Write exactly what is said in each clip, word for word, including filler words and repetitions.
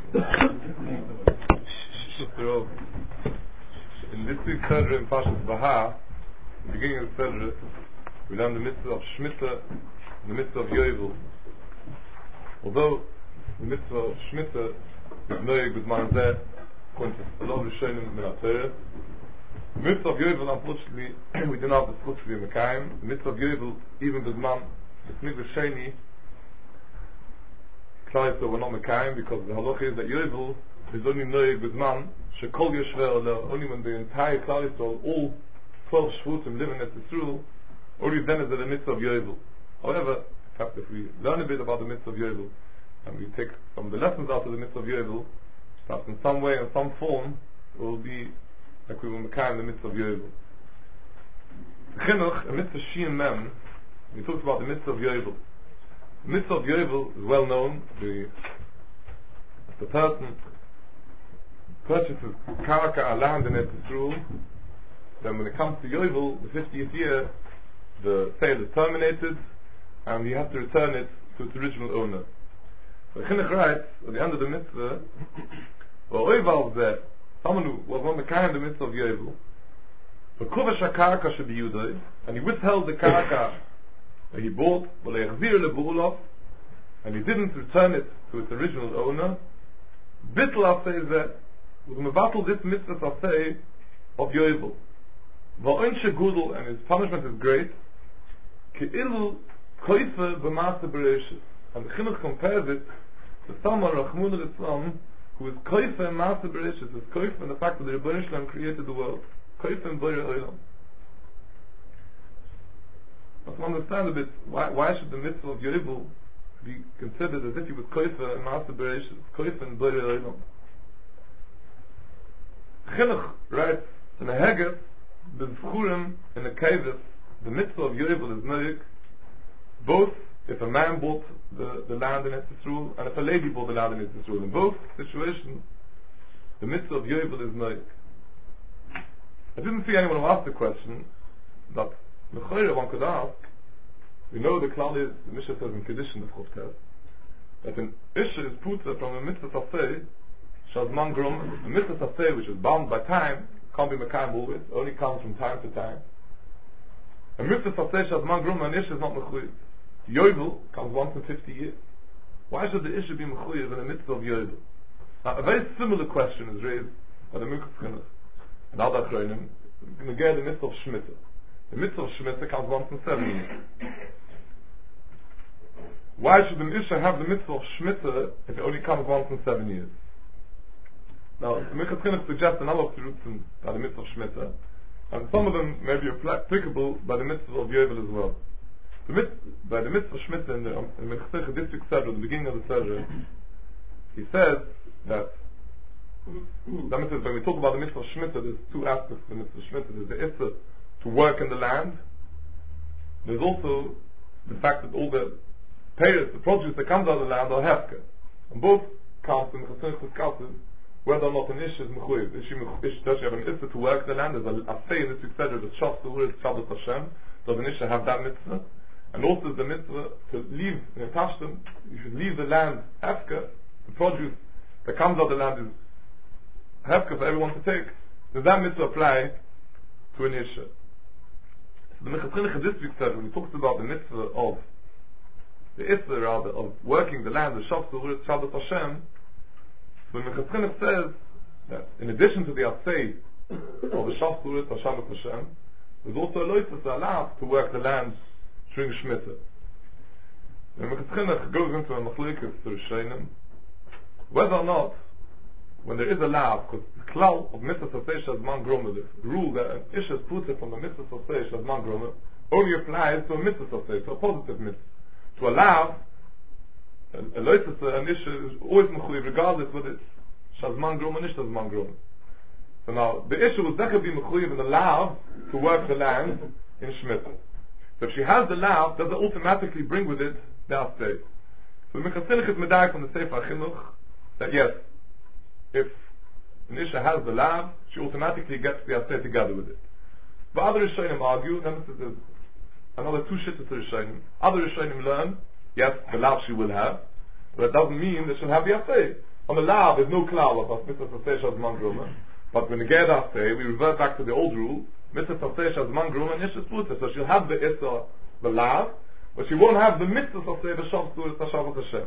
So, in this week's Sedra in Pashas Baha, the beginning of the Sedra, we learn the mitzvah of Shemitah and the mitzvah of Yovel. Although the mitzvah of Shemitah is noyeg with manzeh, according to a lot of Rishonim min HaTorah, the mitzvah of Yovel, unfortunately, we didn't have the schutz to be Mekayim. The mitzvah of Yovel, even with man, the Mikvah Sheni, Klal Yisrael were not Mekayim, because the halacha is that Yovel is only noyeg with man, shekol yoshver aleh, only when the entire Klal Yisrael, all twelve shvutim living at Yisrael, only then is it a mitzvah of Yovel. However, in fact, if we learn a bit about the mitzvah of Yovel, and we take some of the lessons out of the mitzvah of Yovel, perhaps in some way, in some form, it will be like we will Mekayim the mitzvah of Yovel. Chinuch, a mitzvah Shiyam Mem, he talks about the mitzvah of Yovel. The mitzvah of Yovel is well known. The, the person purchases karaka, a land in Eretz Yisrael, then when it comes to Yovel, the fiftieth year, the sale is terminated, and he has to return it to its original owner. So Chinuch writes, at the end of the mitzvah, Oival zeh, someone who was not the kind of the mitzvah of Yovel, V'kuvash ha-karka shebiyudoi, and he withheld the karaka that he bought, v'le'echzir le'bu'ulov, and he didn't return it to its original owner, bitl aseh zeh, was mevatel this mitzvah aseh of Yovel. V'oinshe gudel, and his punishment is great, Ke'ilu koife b'maaseh bereshit. And the Chinuch compares it to someone, Rachmuna Litzlan, who is koife and maaseh bereshit, is koife in the fact that the Rebbeinu Shalom created the world. Koife and Borei Olam. Let's understand a bit, why, why should the mitzvah of Yovel be considered as if he was koife and maaseh bereshit, koife and Borei Olam? Chinuch writes in a Hegel, B'zchurim in a Kevis, the mitzvah of Yovel is noyeg, both if a man bought the, the land in Eretz Yisrael and if a lady bought the land in Eretz Yisrael. In both situations, the mitzvah of Yovel is noyeg. I didn't see anyone who asked the question, but L'chayre one could ask, we know the klal is, the Mishnah says in Kedushin, the Choftes, that an Isha is puta from a mitzvah saseh, shazman grum, a mitzvah saseh which is bound by time, can't be Mekayim always, only comes from time to time. A mitzvah saseh shazman grum, an Isha is not mechuyev. Yovel comes once in fifty years. Why should the Isha be mechuyev in a mitzvah of Yovel? Now, a very similar question is raised by the Minchas Chinuch and other Achronim, again the mitzvah of Shemitah. The mitzvah of Shemitah comes once in seven years. Why should an Isha have the mitzvah of Shemitah if it only comes once in seven years? Now, the Minchas Chinuch suggests a number of terutzim by the mitzvah of Shemitah, and some of them may be applicable by the mitzvah of Yovel as well. The mit- by the mitzvah Shemitah in the um, Mechzech District Sedra, the beginning of the Sedra, he says that that means when we talk about the mitzvah Shemitah, there's two aspects of the mitzvah Shemitah. There's the Issa to work in the land. There's also the fact that all the payers, the produce that comes out of the land are hefker. And both counts in Chassidus discusses whether or not an Ish is mechuyev. Does she have an Issa to work the land? There's a, a say in the District Sedra that Shas Surah Shabbos Hashem. Does an Ish have that mitzvah? And also the mitzvah to leave in Tashtem, you should leave the land hefker, the produce that comes out of the land is hefker for everyone to take. Does that mitzvah apply to an Isha? So the Minchas Chinuch this week said, when he talks about the mitzvah of the Issa rather, of working the land, the Shav Surah, Shabbos Hashem, so the Minchas Chinuch says that in addition to the Asay of the Shav Surah, Shabbos Hashem, there's also a loitzah allowed to work the land during Shemitah. The Minchas Chinuch goes into a machlokes to Rishonim whether or not, when there is a law, because the klal of mitzvah saseh shazman gromer, the rule that an Isha is puta from a mitzvah saseh shazman gromer, only applies to a mitzvah saseh, to a positive mitzvah. To allow a loitzah, an Isha is always mechuyev, regardless whether it's shazman gromer or nicht shazman gromer. So now, the Isha will definitely be mechuyev and allowed to work the land in Shemitah. So if she has the lav, does it automatically bring with it the asay? So the Minchas Chinuch is medayek from the Sefer Chinuch that yes, if an Isha has the lav, she automatically gets the asay together with it. But other Rishonim argue, and this is another two shittas to Rishonim. Other Rishonim learn, yes, the lav she will have, but it doesn't mean that she'll have the asay. on the law, there's no klal of Mitzvah Saseh Shazman Gruma. But when the Gerda say, we revert back to the old rule, Mitzvah Saseh Shazman Gruma and Yeshus Puta. So she'll have the Issa, the law, but she won't have the Mitzvah Saseh B'Shav Suris Hashavat Hashem.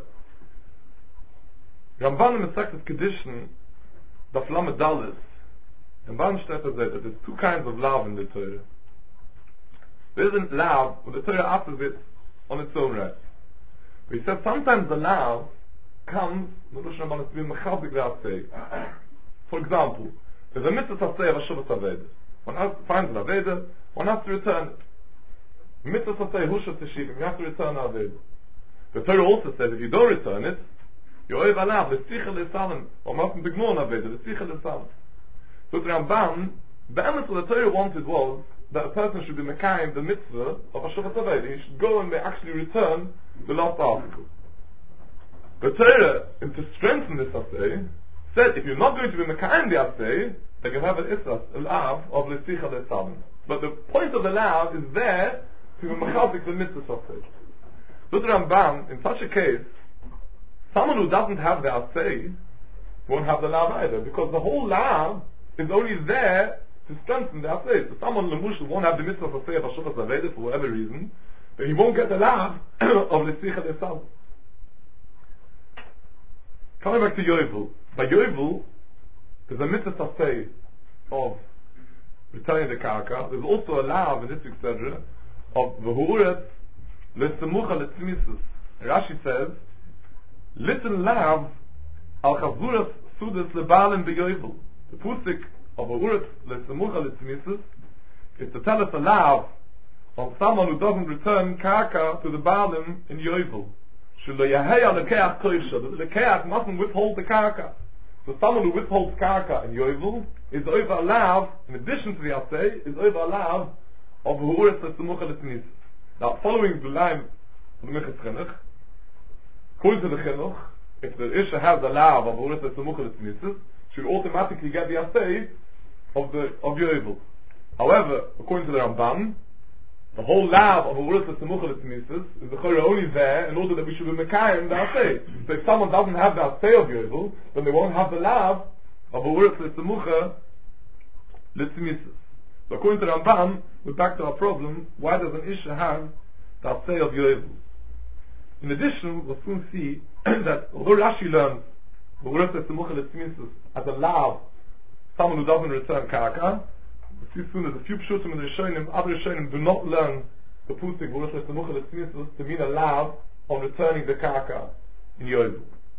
Ramban in the Mesechtes Kedushin, the Flamme Dalis, Ramban steht that there's two kinds of law in the Torah. There isn't law, but the Torah offers it on its own right. But he said sometimes the law comes, the Rosh Ramban is to be mechazik v'aseh. For example, there's a mitzvah saseh of a shuvas aveda. One has finds an aveda, one has to return it. Mitzvah saseh hushas teshivim, you have to return the aveda. The Torah also says if you don't return it, you're oiv alav, l'sicha l'salim, or mustn't ignore an aveda, l'sicha l'salim. So the Ramban, the emes what the Torah wanted was that a person should be mekayim the mitzvah of a shuvas aveda. He should go and may actually return the last article. The Torah, and to strengthen this aseh, said if you're not going to be mekayim the aseh, then you have an isras, an av of l'sicha l'salim. But the point of the lav is there to be mechazik the mitzvah aseh. So the Ramban, in such a case, someone who doesn't have the aseh won't have the lav either, because the whole lav is only there to strengthen the aseh. So someone lemush won't have the mitzvah aseh of Hashuvas Aveda for whatever reason, then he won't get the lav of l'sicha l'salim. Coming back to Yovel. By Yovel, there's a mitzvah aseh of returning the karka. There's also a lav in this etc. of v'huret l'semucha l'tzmisus. Rashi says, listen lav al chazuras sudas lebalim b'Yovel. The pusik of v'huret l'semucha l'tzmisus is to tell us a lav on someone who doesn't return karka to the balim in Yovel. Shelo yaheya lekeach koisha. The lekeach mustn't withhold the karka. So someone who withholds karka in Yovel is over a lav, in addition to the aseh, is over a lav of v'huret l'semucha l'tzmisus. Now, following the line of the Minchas Chinuch, according to the Chinuch, if the Isha has the lav of v'huret l'semucha l'tzmisus, she will automatically get the aseh of the of Yovel. However, according to the Ramban, the whole lav of v'huret l'semucha l'tzmisus is the chayra only there in order that we should be mekayim the aseh. So if someone doesn't have the aseh of Yovel, then they won't have the lav of v'huret l'semucha l'tzmisus. So according to the Ramban, we're back to our problem, why does an Isha have the aseh of Yovel? In addition, we'll soon see that although Rashi learns v'huret l'semucha l'tzmisus as a lav, someone who doesn't return karka, we'll see soon there's a few pshutim in the Rishonim, other Rishonim do not learn the pusik v'huret l'semucha l'tzmisus to mean a lav on returning the karka in Yovel.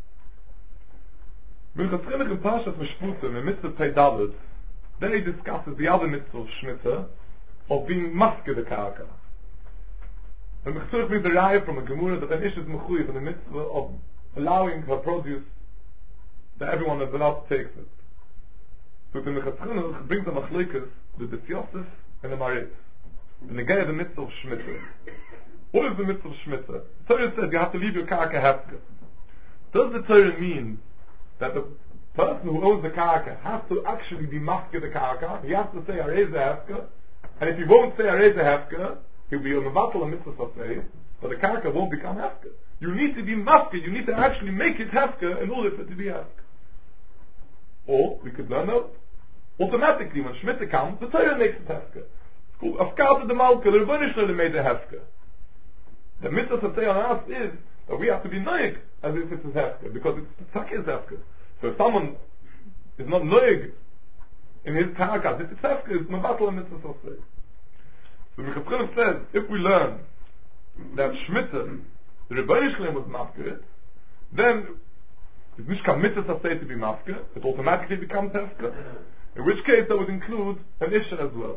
Minchas Chinuch in Parshas Mishputim, in Mitzvah Pei Dalet, then he discusses the other mitzvah of Shemitah, of being maske the karka. And Mechzurich brings the raya from a Gemara that an ish is mechuyev in the mitzvah of allowing her produce that everyone is allowed to take it. So the Mechaz Chinuch brings the machlikas, the Yosef and the Marit. And the guy of the mitzvah of Shemitah. What is the mitzvah of Shemitah? The Torah says you have to leave your karka hefker. Does the Torah mean that the person who owns the karka has to actually be maske the karka? He has to say areza hefker, and if he won't say areza hefker, he'll be a mevatel a mitzvah saseh, but the karka won't become hefker. You need to be maske, you need to actually make it hefker in order for it to be hefker. Or we could learn that automatically when Shemitah comes, the Torah makes it hefker. Afkata the malka, the Rebbeinu Shalom made a hefker. The mitzvah saseh on us is that we have to be noig as if it is hefker, because it's the tzak is hefker. So if someone is not noig in his karka, if it's hefker, it's mevatel a mitzvah saseh. So Minchas Chinuch says, if we learn that Shemitah, the Rebbeinu Shalom was mafker, then it's not mitzvah saseh to be mafker, it automatically becomes hefker. In which case that would include an Isha as well.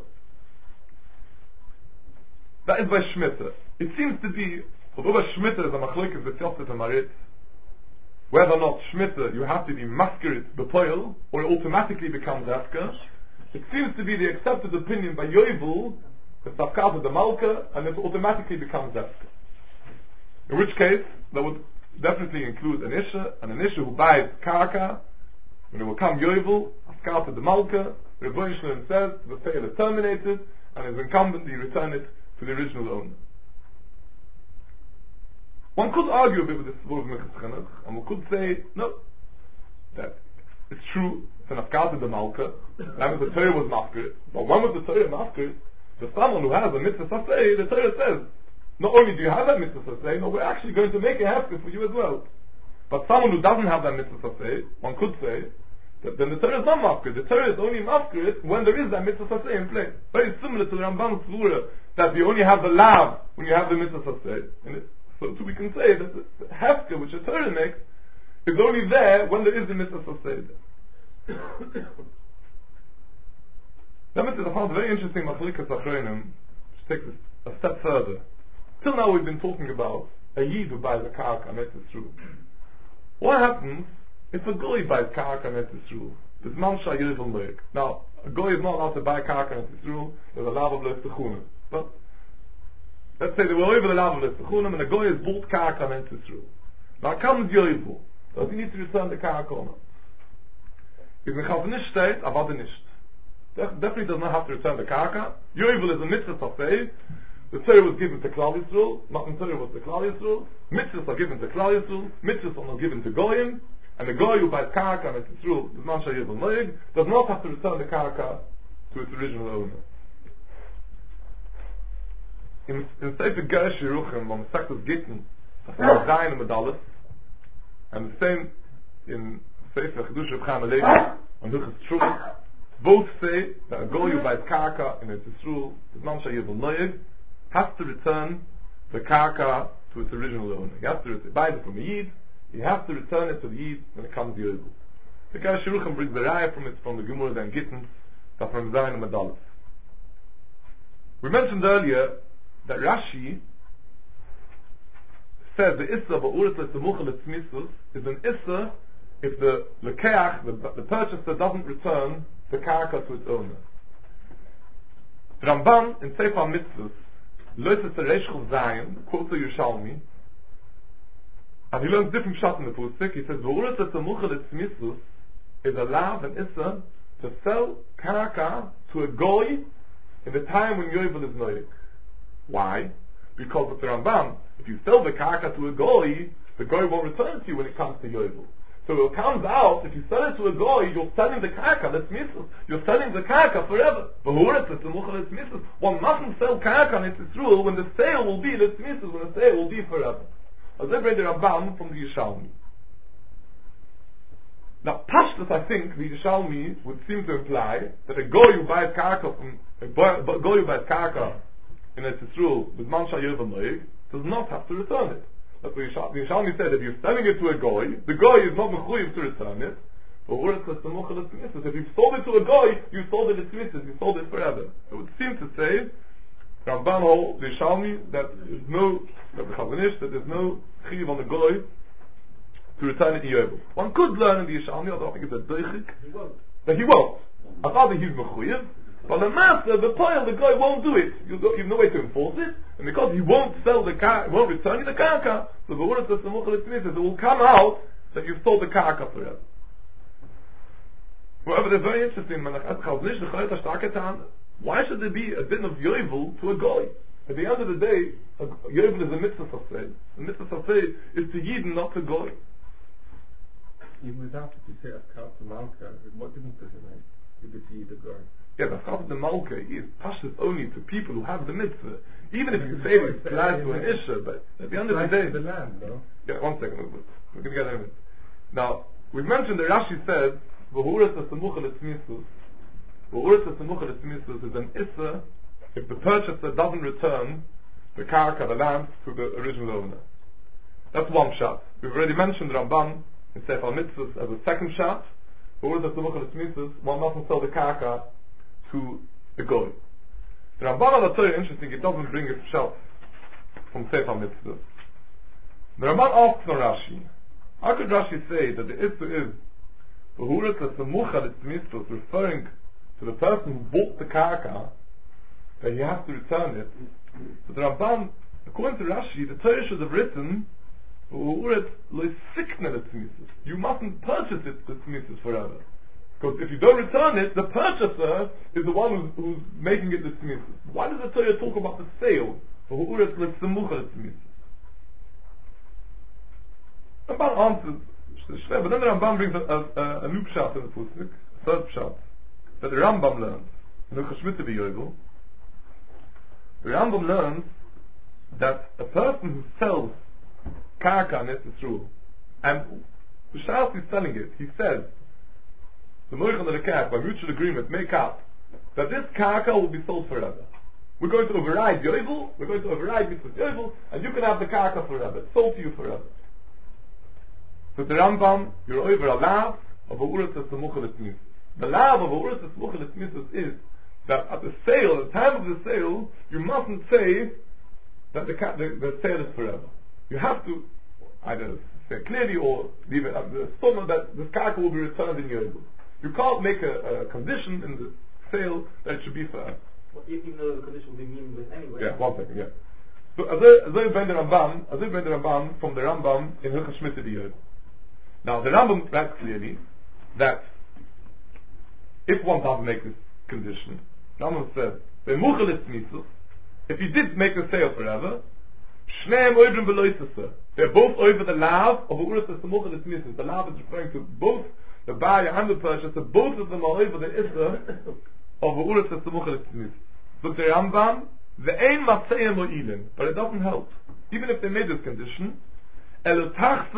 That is by Shemitah. It seems to be, although by Shemitah is a machlokes with Yosef and Marit, whether or not Shemitah you have to be maskered b'poil, or it automatically becomes hefker, it seems to be the accepted opinion by Yovel, the Tafkat of the Malka, and it automatically becomes hefker. In which case, that would definitely include an Isha, and an Isha who buys karka, when it will come Yovel, Tafkat of the Malka, the Rebbeinu Shalom says, the sale is terminated, and it's incumbent that you return it to the original owner. One could argue a bit with this word of Minchas Chinuch, and one could say, no, it's true, it's an afkata de malka, that was the Torah was mafkir, but when was the Torah mafkir? The someone who has a mitzvah saseh, the Torah says, not only do you have that mitzvah saseh, no, we're actually going to make a hefker for you as well. But someone who doesn't have that mitzvah saseh, one could say, that then the Torah is not mafkir. The Torah is only mafkir when there is that mitzvah saseh in place. Very similar to the Ramban's Svura, that you only have the lav when you have the mitzvah saseh. And it, so, so we can say that the, the hefker which a Torah makes is only there when there is the mitzvah saseh. That mitzvah I found very interesting machlikas achronim, which takes a step further. Till now we've been talking about a yid who buys a karka and it's true. What happens if a goy buys karka and it's true? This man shayir von loik. Now, a goy is not allowed to buy karka and it's true. There's a lav of leftechunim. But let's say they were over the lav of leftechunim and a goy has bought karka and it's true. Now comes yoivu. Does he need to return the karka or not? If the chavnish state, avada nisht. Definitely does not have to return the karka. Yoivu is a mitzvah saseh. The Torah was given to Klal Yisrael, Matan Torah was to Klal Yisrael, mitzvahs are given to Klal Yisrael, mitzvahs are not given to Goyim, and the Goy who buys karka and it's Yisrael, the man shayir v'noig, does not have to return the karka to its original owner. In, in Sefer Gersh Yeruchim, on the Sektus Gittin, from Zayin and Medalus, and the same in Sefer Chedush Reb Chaim Alevi, on Hilchos Teshuvah, both say that a Goy who buys karka and it's Yisrael, the man shayir v'noig, has to return the karka to its original owner. He has to return, buy it from a yid, he has to return it to the yid when it comes to Yovel. The Gersh Yeruchim brings the raya from it from the Gemara and Gittin, that from Zayin and Medalus. We mentioned earlier that Rashi says the Issa ba'uret le'temucha le'tzmisus is an Issa if the lekeach, the, the purchaser, doesn't return the karka to its owner. Ramban in Sefer Mitzvos Loises the Reish Zayin, quotes the Yerushalmi, and he learns different shots in the Pusik. He says, V'uret le'temucha le'tzmisus is a lav and issa to sell karka to a goy in the time when Yovel is noyik. Why? Because with the Ramban, if you sell the karka to a goy, the goy won't return to you when it comes to Yovel. So it comes out, if you sell it to a goy, you're selling the karka, that's mitzvah. You're selling the karka forever. One mustn't sell karka and it's true when the sale will be, that's mitzvah, when the sale will be forever. As they bring the Rambam from the Yerushalmi. Now, Pashtus, I think, the Yerushalmi would seem to imply that a goy who buys karka from, a goy who buys karka in its true with man shayir v'noig, does not have to return it. That's what the Yerushalmi said, if you're selling it to a goy, the goy is not mechuyev to return it. But if you sold it to a goy, you sold it to you sold it forever. It would seem to say, Ramban holds, the Yerushalmi, that there's no, that the Chazanish, that there's no chiv on the goy to return it to Yovel. One could learn in the Yerushalmi, although I think it's a doichik, that he won't. I thought that he's mechuyev, but the master, the pile, the guy won't do it. You have no way to enforce it, and because he won't sell the car, won't return you the karka, so the word says it will come out that you've sold the karka forever. However, they're very interesting. Why should there be a din of yovel to a goy? At the end of the day, a yovel is a mitzvah saseh. A mitzvah saseh is to yid, not to goy. Even without it, you say Afkat the Malka, what difference does it make if it's yid or goy? Yeah, the Afkat the Malka is pashas only to people who have the mitzvah. Even if you say it's applies to an isha, but at the end of the day, the land, no? Yeah, one second. We're going to get in a minute. Now, we've mentioned that Rashi said, "V'huras hasamucha letzmisus." V'huras hasamucha letzmisus is an issa if the purchaser doesn't return the karka, the land, to the original owner. That's one shot. We've already mentioned Ramban in Sefer Mitzvos as a second shot. V'huras hasamucha letzmisus, one mustn't sell the karka to the goy. The Ramban al Torah, interesting, it doesn't bring its shot from Sefer Mitzvos. The Ramban asks on Rashi, how could Rashi say that the issa is V'hurat l'semucha l'tzmisus, referring to the person who bought the karka, that he has to return it? So the Ramban, according to Rashi, the Torah should have written V'hurat l'sikna l'tzmisus. You mustn't purchase it l'tzmisus forever. Because if you don't return it, the purchaser is the one who's, who's making it l'tzmisus. Why does the Torah talk about the sale? V'hurat l'semucha l'tzmisus. Ramban answers It's schwer, but then the Rambam brings a, a, a new pshat in the Pusik, a third pshat, that the Rambam learns, in Hilchos Shmita B'Yovel. The Rambam learns that a person who sells karka in Yisroel, and the Shas is selling it, he says, the Moich and the Lekach, by mutual agreement, make up that this karka will be sold forever. We're going to override Yovel, we're going to override Mitzvah Yovel, and you can have the karka forever. It's sold to you forever. So the Rambam, you're over a lav of a uretz esamuchel etmisus. The lav of a uretz esamuchel etmisus is that at the sale, at the time of the sale, you mustn't say that the, the, the sale is forever. You have to either say clearly or leave it at the summer that the karka will be returned in Yovel. You can't make a, a condition in the sale that it should be forever. Well, even though the condition will be meaningless anyway. Yeah, one second, yeah. So, as I ben the Rambam, as I ben the Rambam from the Rambam in Hilchos Shmita B'Yovel. Now, the Rambam writes clearly that if one doesn't make this condition, Rambam says, if you did make the sale forever, they're both over the lav of uretz esamuchel etmisus. The lav is referring to both the buyer and the purchaser, both of them are over the issa of uretz esamuchel etmisus. So the Rambam, the ein matzeh mo'ilim, but it doesn't help. Even if they made this condition, the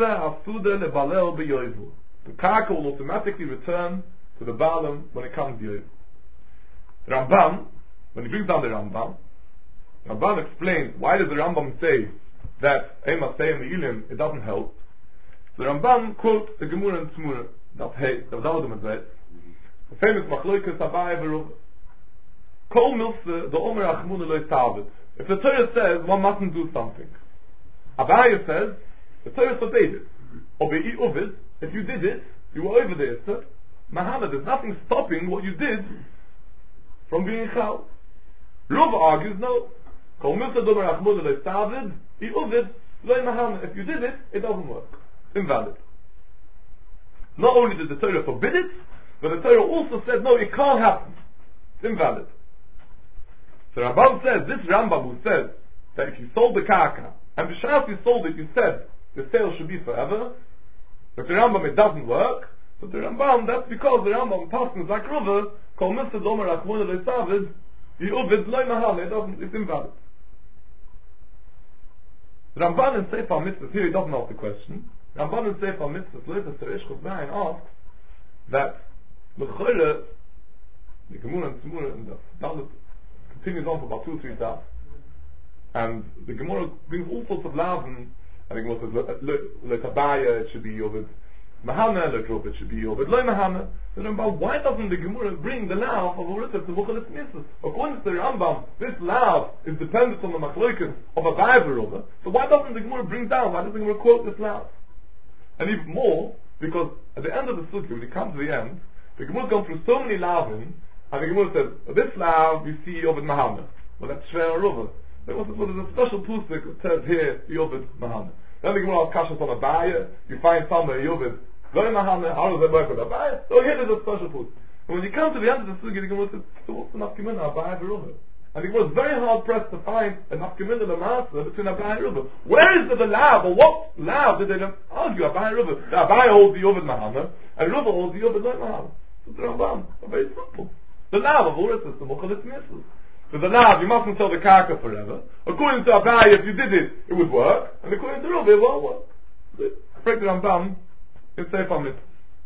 karka will automatically return to the Baalim when it comes to Yovel. Rambam, when he brings down the Rambam, Rambam explains why does the Rambam say that Ema say in the Ilim it doesn't help. So the Rambam quotes the Gemara and Tzmura that hey, the Davudum says, the famous Machloikas Abai Baruch Kol Milse the Omer Achmun Eloi Tavet. If the Torah says one mustn't do something, Abai says the Torah forbade it. Obei Uvid, if you did it, you were over there, sir. Mahana, there's nothing stopping what you did from being chal. Ruv argues, no. Kol milsa domer achmud eloi stavid, I Uvid, loy mahana. If you did it, it doesn't work. Invalid. Not only did the Torah forbid it, but the Torah also said, no, it can't happen. It's invalid. So Rambam says, this Rambam who says that if you sold the karka, and b'shas you sold it, you said the sale should be forever, but the Rambam it doesn't work, but the Rambam, that's because the Rambam passes like Ruva, kol mitzvah domer achmon eloi savid, Yuvid loy mahal, it doesn't, it's invalid. Ramban in Sefer Mitzvahs, here he doesn't ask the question, Ramban in Sefer Mitzvahs, later Teresh Chosbain asks, that L'choyle, the Gemara and Tzmura, and the Dalit continues on for about two or three days, and the Gemara brings all sorts of lavin, and the Gemara says, L'tabaya, it should be Yuvid, Mahana, L'krop, it should be Yuvid, loy Mahana. The Rambam, why doesn't the Gemara bring the lav of uretz esamuchel etmisus? According to the Rambam, this lav is dependent on the machlokas of a Ba'av. So why doesn't the Gemara bring down? Why doesn't the Gemara quote this lav? And even more, because at the end of the sugya, when it comes to the end, the Gemara has gone through so many lavim, and the Gemara says, this lav you see Yovid Mahana. Well, that's Shver Ruva. There was a special pusik that says here Yovid Mahana. Then the Gemara has kashas on a buyer. You find somewhere Yovid. How does that work with Abai? So here there's a special food. And when you come to the end of the sugya, the Gemara says, so what's the nafkamina Abai and Ruva? And the Gemara is very hard pressed to find a nafkamina Lamasa between Abai and Ruva. Where is the, the lab, or what lab did they argue Abai and Ruva? The Abai holds the Yovid Mahana, and Ruva holds the Yovid Loy Mahana. So the Rambam, very simple. The lab of Uretz esamuchel etmisus. So the lab, you mustn't sell the karka forever. According to Abai, if you did it, it would work. And according to Ruva, it won't work. So, break the Rambam. In Sefer Mitzvahs.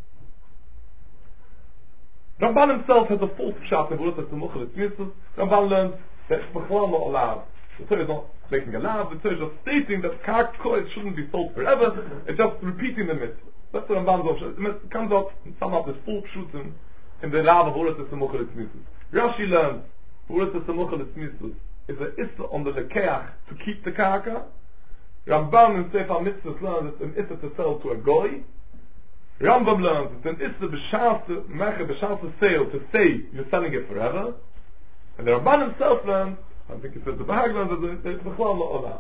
Ramban himself has a false pshat in uretz esamuchel etmisus. Ramban learns that it's bechlal not allowed. The Torah is not making a lav. The Torah is just stating that karka shouldn't be sold forever. It's just repeating the mitzvah. That's the Ramban's option. It comes out some of this full pshutim in the lav of uretz esamuchel etmisus. Rashi learns uretz esamuchel etmisus is an issa on the lekeach to keep the karka. Ramban in Sefer Mitzvahs learns it's an issa to sell to a goy. Rambam learns it's an issa b'shas mecher b'shas sale to say you're selling it forever, and the Ramban himself learns, I think he says the Bahag learns that it's b'chlal la'olam.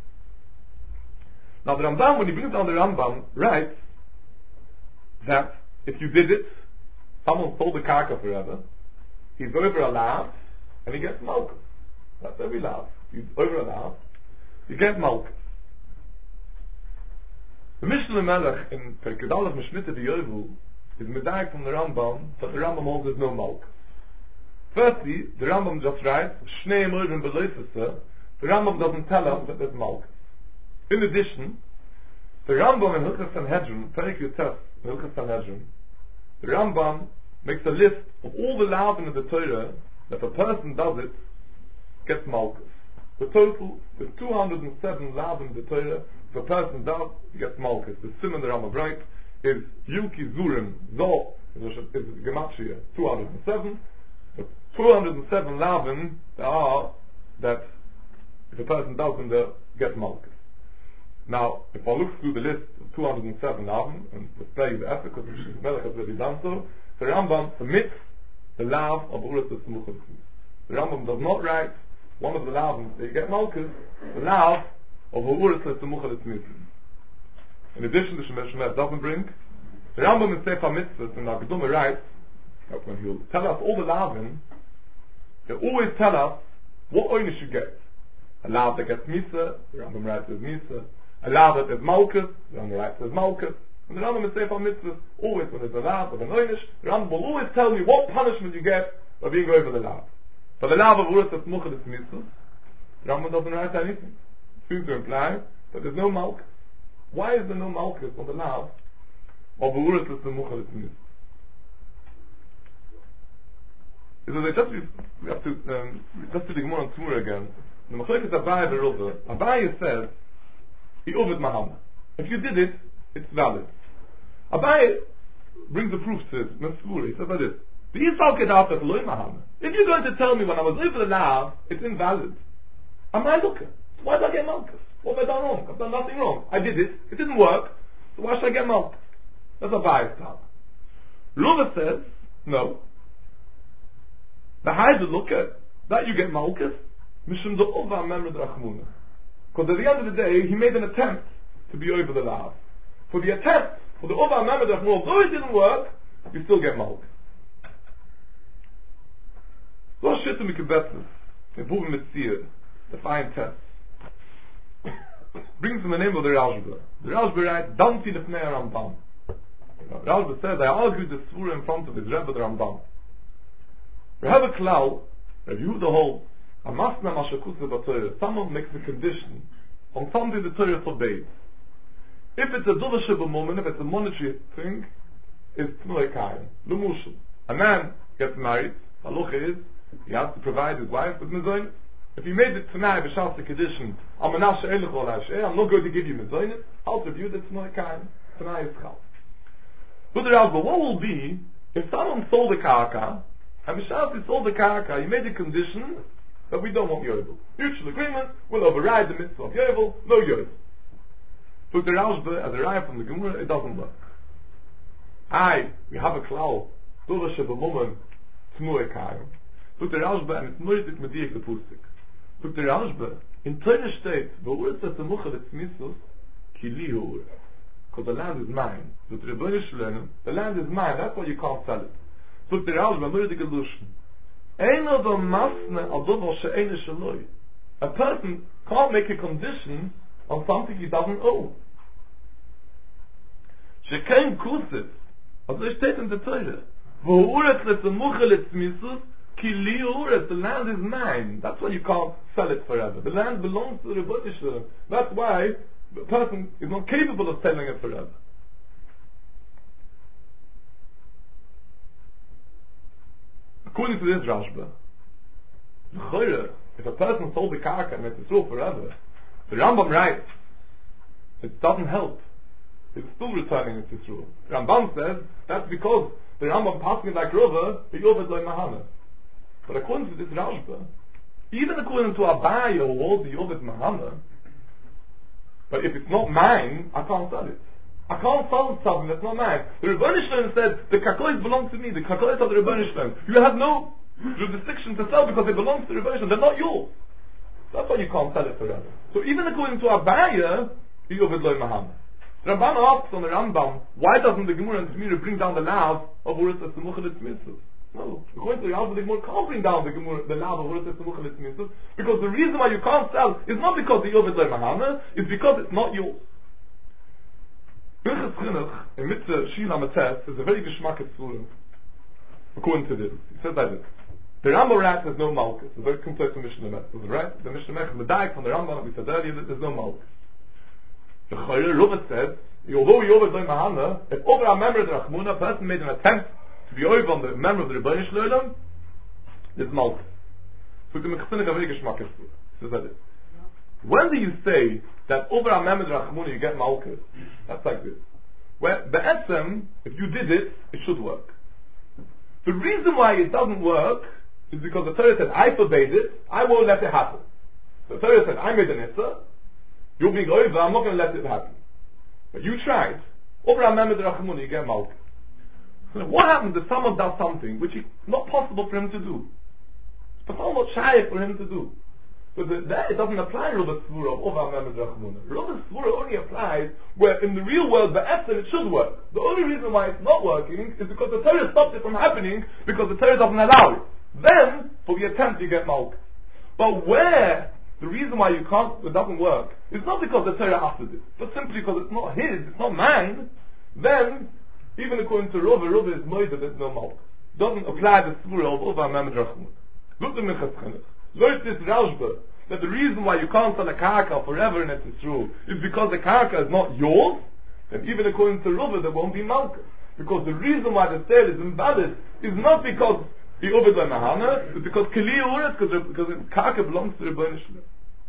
Now the Rambam, when he brings down the Rambam, writes that if you did it, someone sold the karka forever, he's over a lav, and he gets malchus. That's every lav. He's over a lav, you get malchus. The Mishnah Melech in Perkedalach Mishmita B'Yovu is medayek from the Rambam that the Rambam holds is no malchus. Firstly, the Rambam just writes, Shnei Emurim B'Leifese, the Rambam doesn't tell us that there's malchus. In addition, the Rambam in Hilchas Sanhedrin, Perek Yotef in Hilchas Sanhedrin, the Rambam makes a list of all the lavin of the Torah that if a person does it, gets malchus. The total is two hundred seven lavin of the Torah. If a person does, he gets malchus. The Simon the Rambam writes is Yuki Zurim Zo is Gematria two hundred seven. The two hundred seven lavin there are that if a person does them, they get malchus. Now, if I look through the list of two hundred seven lavin and display the effort, because the Melech has already done so, the Rambam submits the lav of Uras Tzmuchah. The Rambam does not write one of the lavins that you get malchus, the lav of Uras Tzmuchah. In addition, the Shemesh Shemesh doesn't bring the Rambam in Sefer Mitzvahs and Agduma writes that when he'll tell us all the lavin, he'll always tell us what oynish you get. A lav that gets Misa, the Rambam writes as Misa. A lav that is malchus, the Rambam writes as malchus. And the Rambam in Sefer Mitzvahs, always when there's a lav of an oynish, the Rambam will always tell you what punishment you get by being over the lav. For the lav of Uras Tzmuchah is Misa, the Rambam doesn't write anything. Seems to imply that there's no malchus. Why is there no malchus on the lav of Uras Tzmuchah is Misa? Because I just we have to um, just to dig more on Tzmura again. The Machlekes Abaye Beruva, Abaye says he ovid Mahama. If you did it, it's valid. Abaye brings the proof to it. He says like this: the Yisrael Kedat at Loi Mahama. If you're going to tell me when I was over the lav, it's invalid. Am I looking? Why did I get malchus? What have I done wrong? I've done nothing wrong. I did it. It didn't work. So why should I get malchus? That's Abaye's talk. Ruva says no. The higher look at that you get malchus, mishum the ova memra drachmuna. Because at the end of the day, he made an attempt to be over the lav. For the attempt, for the ova memra drachmuna, although it didn't work, you still get malchus. So shit to mikabetzes, in Buvim Mitzir, the fine test, brings in the name of the Rashba. The Rashba writes, Danti lefnei Rambam. Rashba says, I argued the Svura in front of his Rebbe the Rambam. We have a cloud, Rabbi Yehuda holds, a masna mashakusa b'Torah. Someone makes a condition on something the Torah forbids. If it's a dovashe moment, if it's a monetary thing, it's tnoi kain, l'mushel. A man gets married, halacha is, he has to provide his wife with mezainis. If he made it tonight, b'shas the condition, I'm not going to give you mezainis, I'll give you the tnoi kain, tonight is chal. But the Rambam, what will be, if someone sold a karka, and Mishas sold the karaka, he made a condition that we don't want Yovel. Mutual agreement, we'll override the mitzvah of Yovel, no Yovel. But the Rashba, as a raya from the Gemara, it doesn't work. I, we have a klal, Dova Sheba Moment, Tmue Kayim. But the Rashba, and it's Moitik Mediek the Pusik. But the Rashba, in Torah states, the word says the Mucha the Tzmisus, Kili Ur. Because the land is mine. But the Rebbeinu Shalom, the land is mine, that's why you can't sell it. Look, the Rashba, I'm really delusion. A person can't make a condition on something he doesn't own. Shekein kusit, as it states in the Torah, the land is mine. That's why you can't sell it forever. The land belongs to the Rebbeinu. That's why the person is not capable of selling it forever. According to this Rashba, if a person sold the karka and it's sold forever, the Rambam writes, it doesn't help. It's still returning it to Yisroel. Rambam says, that's because the Rambam passing it like Rova, the Yovad loy Mahana. But according to this Rashba, even according to Abaye who holds the Yovad Mahana, but if it's not mine, I can't sell it. I can't sell something that's not mine. The Rebbeinu Shalom said, the kakois belong to me, the kakois of the Rebbeinu Shalom. You have no jurisdiction to sell because it belongs to the Rebbeinu Shalom. They're not yours. That's why you can't sell it forever. So even according to Abaye, you Yovad loy Mahana. Rambam asks on the Rambam, why doesn't the Gemara and the Gemara bring down the lav of Uras Tzmuchah Litzmitzvah? No, according to the Rambam, the Gemara can't bring down the Gemara, the lav of Uras Tzmuchah Litzmitzvah, because the reason why you can't sell is not because the Yovad loy Mahana, it's because it's not yours. Birchas Chinuch, in Mitzvah Shil Amates, is a very geschmacked Surah, according to this. He says like this. The Rambam writes there's no Malkus. It's very complete to Mishnah Mech. Right? The Mishnah Mech, the Daik from the Rambam, we said earlier that there's no Malkus. The Chayr Ruvat says, although you over the Mahana, if over a member of the Rachmuna, a person made an attempt to be over on the member of the Rebbeinu Shloim, there's Malkus. So the Mechzinik a very geschmacked Surah. Says like this. When do you say that over a member of the Rachmuna you get Malkus? That's like this. Well, Be'etzem, if you did it, it should work. The reason why it doesn't work is because the Torah said, I forbade it, I won't let it happen. The Torah said, I made an issa, you're being over, I'm not going to let it happen. But you tried. Over a member of the Rachmuna, you get Malkus. So what happens if someone does something which is not possible for him to do? It's almost shy for him to do. So the, that, it doesn't apply Rubat Svura of over a member of the Rachmuna. Rubat Svura only applies where in the real world, the essence, it should work. The only reason why it's not working is because the Torah stops it from happening because the Torah doesn't allow it. Then, for the attempt, you get Malkus. But where the reason why you can't, it doesn't work, is not because the Torah asked it, but simply because it's not his, it's not mine, then, even according to Rova, Rova is Moida, there's no Malkus. Doesn't apply the Svura of over a member of the Rachmuna. Look at Minchas Chinuch. Learn this Raushba, that the reason why you can't sell a karka forever in Eretz Yisrael is because the karka is not yours, then even according to Rava there won't be Malkus. Because the reason why the sale is invalid is not because the Ovid by Mahana, but because Kili Uret, because the karka belongs to the Rebbeinu Shloim.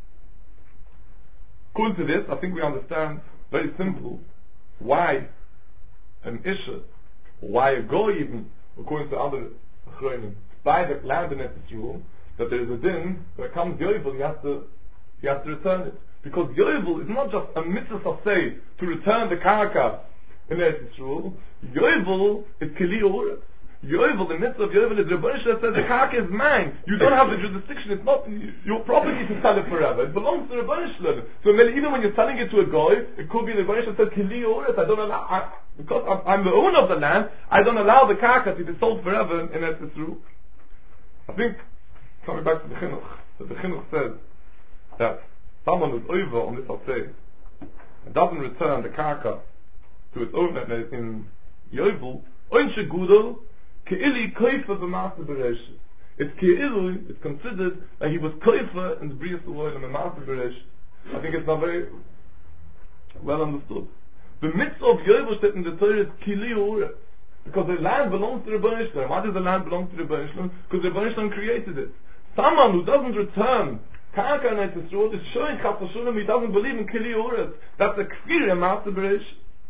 According to this, I think we understand very simple why an Isha, why a Goy even, according to other Achronim, buy the land in Eretz Yisrael, that there is a din, when it comes Yovel, he has to, he has to return it. Because Yovel is not just a mitzvah of say, to return the karka in Eretz Yisrael. Yovel is Kili Uret. Yovel, the mitzvah of Yovel is Rebbeinu Shloim says the karka is mine. You don't have the jurisdiction, it's not your property to sell it forever. It belongs to Rebbeinu Shloim. So even when you're selling it to a guy, it could be the Rebbeinu Shloim says Kili Uret. I don't allow, I, because I'm, I'm the owner of the land, I don't allow the karka to be sold forever in Eretz Yisrael. I think, coming back to the Chinuch, that the Chinuch says that someone who's over on this Altsei and doesn't return the karka to its owner in Yovel, Oinshe Gudel, Ke'ili Koifa B'Maaseh Bereishis. It's Ke'ilu, it's considered that he was Koifa in the Brias Oilam and Maaseh Bereishis. I think it's not very well understood. The mitzvah of Yovel steht in the Torah is Kili Uret. Because the land belongs to the Rebbeinu Shloim. Why does the land belong to the Rebbeinu Shloim? Because the Rebbeinu Shloim created it. Someone who doesn't return karka in Eretz Yisrael is showing Chas V'Sholem he doesn't believe in Kili Uret. That's a kfir in Maaseh Bereishis.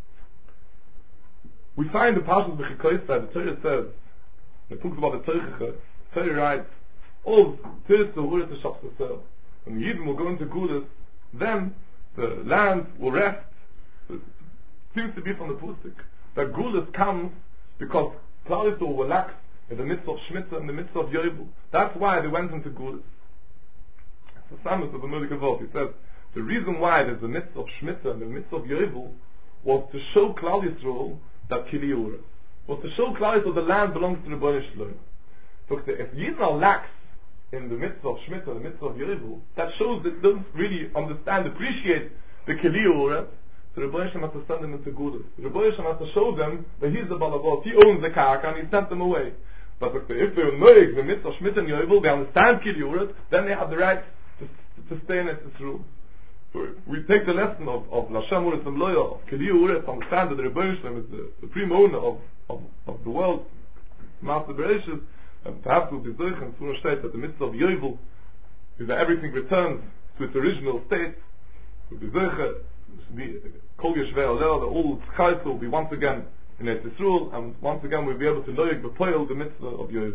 We find the Parshas B'Chikoysa, the Torah says, it talks about the Teichacha, the Torah writes, "Ov Tirsa Uret Shach T'Sel." When the Yidden will go into Gudas, then the land will rest. It seems to be from the Pusik that Gudas comes because Klal Yisrael will lack in the midst of Shemitah and the midst of Yovel. That's why they went into Gudas. The Samus of the Mulike Vot, he says, the reason why there's the midst of Shemitah and the midst of Yovel was to show Klal Yisrael that Kili Uret. Was to show Klal Yisrael the land belongs to the Rebbeinu Shloim. So if Yidden are lax in the midst of Shemitah and the midst of Yovel, that shows that they don't really understand, appreciate the Kili Uret. So the Rebbeinu Shloim has to send them into Gudas. The Rebbeinu Shloim has to show them that he's the Balabot, he owns the karka and he sent them away. But if they're noig, the midst of Shemitah and Yovel, they understand Kili Uret, then they have the right to, to stay in it through. So we take the lesson of, of Lashem Uret and Loya, of Kili Uret, to understand that the Rebbeinu Shloim is the supreme owner of, of, of the world, Maaseh Bereishis, and to have to be Zoich and Surah State that the midst of Yovel is that everything returns to its original state. To be Zoich, Kol Yeshvei Alel, the old Chayes will be once again in Eretz Yisrael, and once again we'll be able to loik b'poil the mitzvah of Yovel.